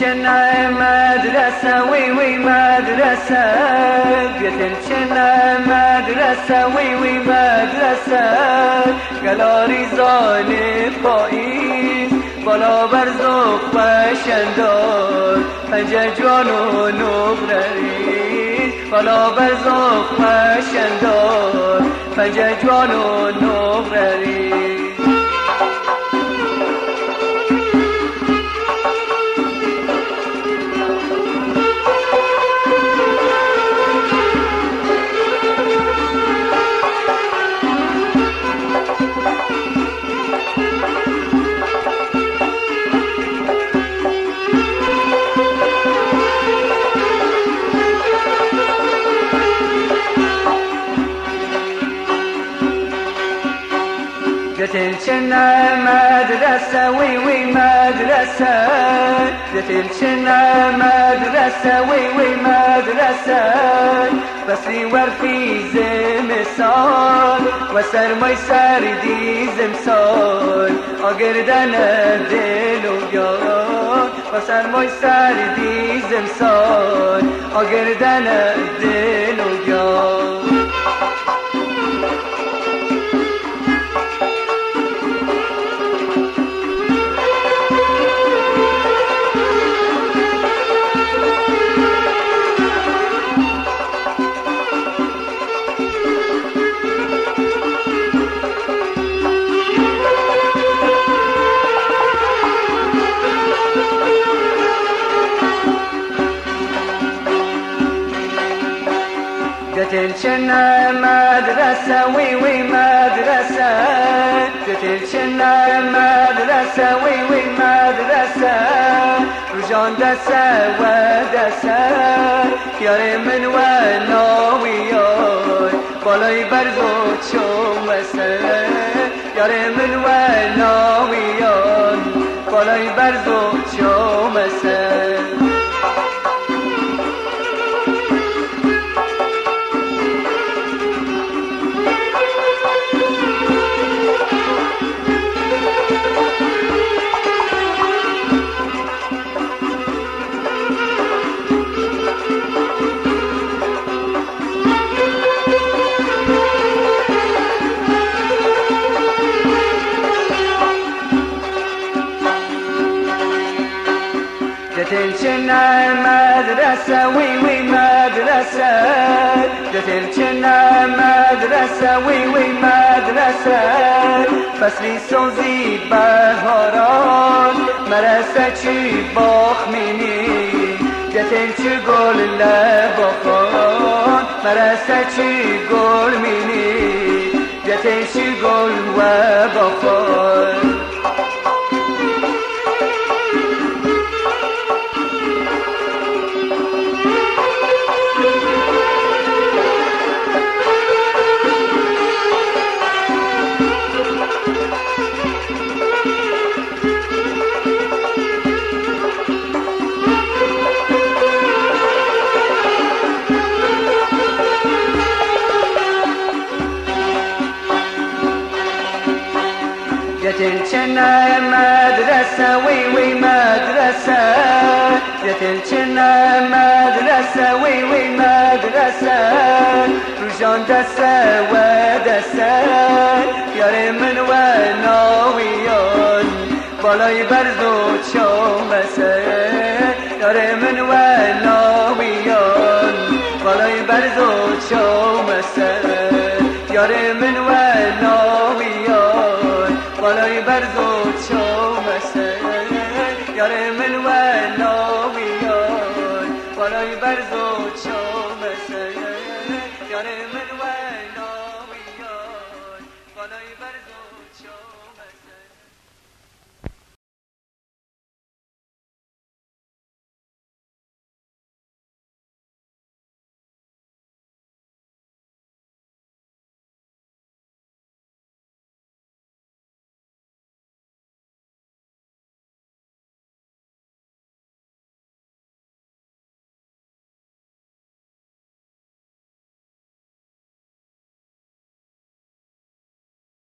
چنه مدرسه وی وی مدرسه چنه مدرسه وی وی مدرسه گلاری زال پاییز بالا بر زخ بشندار پنجه جوان و نقرریز بالا بر زخ بشندار پنجه جوان و نقرریز چنه مدرسه وی وی مدرسه چنه مدرسه وی وی مدرسه بسری ورفی زمسال و سرمای سردی زمسال آگردن دل و جان و سرمای سردی زمسال آگردن دل و جان چنه مدرسه وی وی مدرسه چنه مدرسه وی وی مدرسه روزان دسته و دسته یار من و ناویان بالای برز و چومسه یار من و ناویان بالای برز و چومسه چنه مدرسه وی وی مدرسه چنه مدرسه وی وی مدرسه فصلی سوزی بهاران مرسه چی باخ مینی جتن چی گل لباخان مرسه چی گل مینی جتن چی گل و باخان چنه مدرسه وی وی مدرسه چنه مدرسه وی وی مدرسه روزان دسته و دسته یار من و ناویان بالای برز و چومسه یار من و ناویان بالای برز و چومسه یار من و ناویان بالای برز و چومسه یار من و ناویان بالای برز و چومسه یار من